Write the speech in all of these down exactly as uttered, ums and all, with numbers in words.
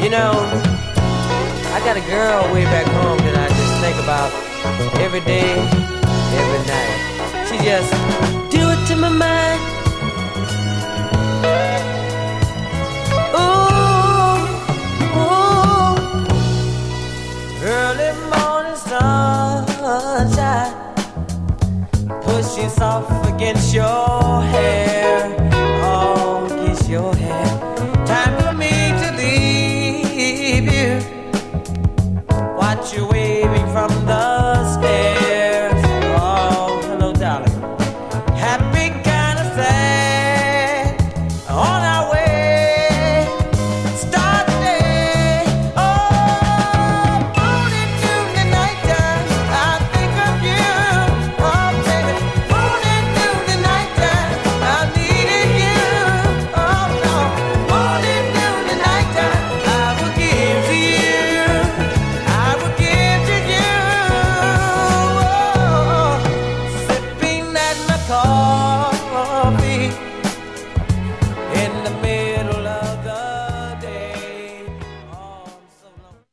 You know, I got a girl way back home that I just think about every day, every night. She just do it to my mind. Ooh, ooh. Early morning sunshine pushing soft against your hair, oh, against your hair. Time for me to leave you. Watch you waving from the stairs. Oh, hello, darling. Happy, kind of sad. On our way. Start the day. Oh, moon into the nighttime. I think of you. Oh, baby. Moon into the nighttime. I needed you. Oh, no. Moon into the nighttime. I will give to you. I will give to you. Oh, sipping at my coffee in the middle of the day. Oh, I'm so lonely.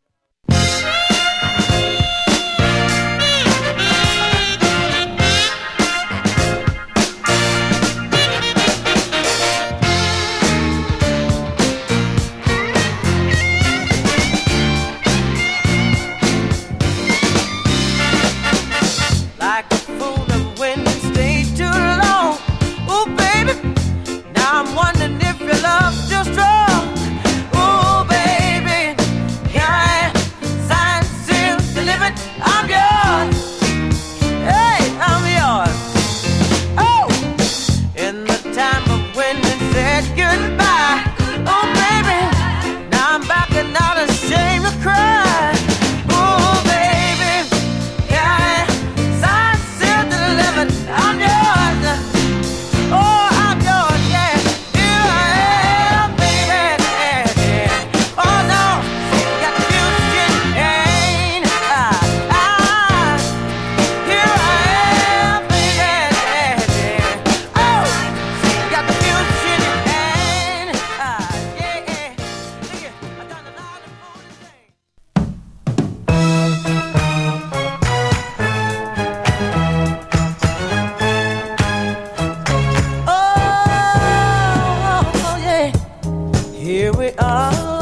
Like a fool that went and stayed too long. Ooh, baby, now I'm wondering if your love's still strong. Ooh, baby, here I am, signed, sealed, delivered. I'm yours. Hey, I'm yours. Oh, in the time of when we said goodbye. Oh, baby, now I'm back and not ashamed to cry. Ooh, baby, here I am, signed, sealed, delivered. I'm yours. Oh, I'm yours, yeah. Here I am, baby. Yeah, yeah. Oh, no, got the future ain't I? I here I am, baby. Yeah, yeah. Oh, got the future ain't I? Yeah, yeah. Yeah, I done a lot of foolish things. Oh, yeah. Here we are.